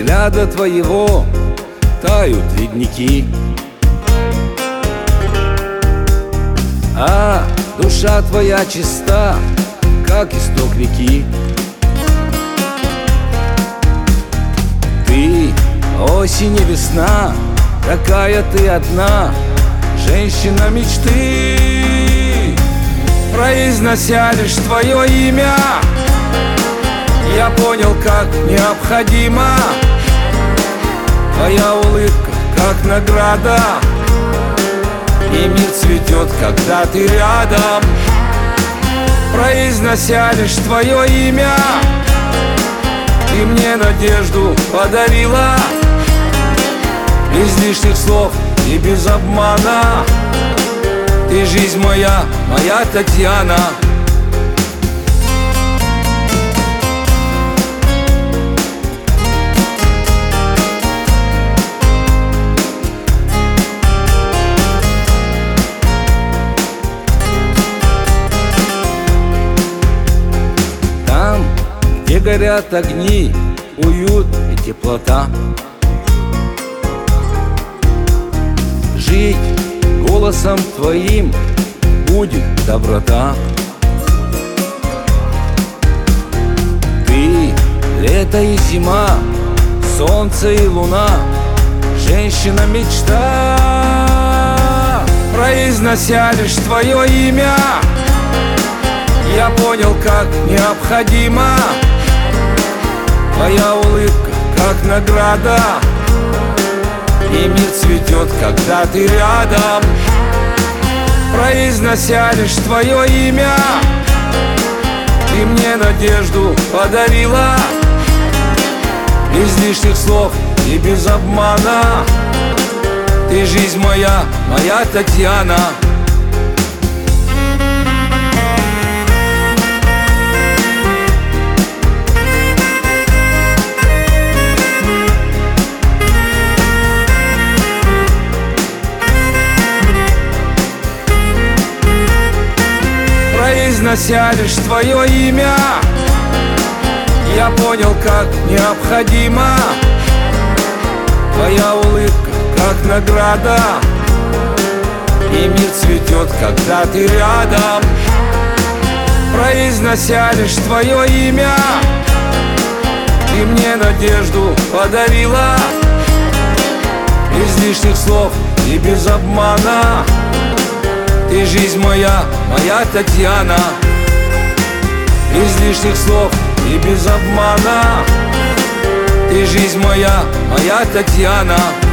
взгляда твоего тают ледники, а душа твоя чиста, как исток реки. Ты осень и весна, такая ты одна, женщина мечты. Произнося лишь твое имя, я понял, как необходима твоя улыбка, как награда, и мир цветет, когда ты рядом. Произнося лишь твое имя, ты мне надежду подарила, без лишних слов и без обмана. Ты жизнь моя, моя Татьяна. Там, где горят огни, уют и теплота, жить голосом твоим будет доброта. Ты лето и зима, солнце и луна, женщина мечта. Произнося лишь твое имя, я понял, как необходима твоя улыбка, как награда, и мир цветет, когда ты рядом. Произнося лишь твое имя, ты мне надежду подарила, без лишних слов и без обмана. Ты жизнь моя, моя Татьяна. Произнося лишь твое имя, я понял, как необходима твоя улыбка, как награда, и мир цветет, когда ты рядом. Произнося лишь твое имя, ты мне надежду подарила, без лишних слов и без обмана. Ты жизнь моя, моя Татьяна. Без лишних слов и без обмана. Ты жизнь моя, моя Татьяна.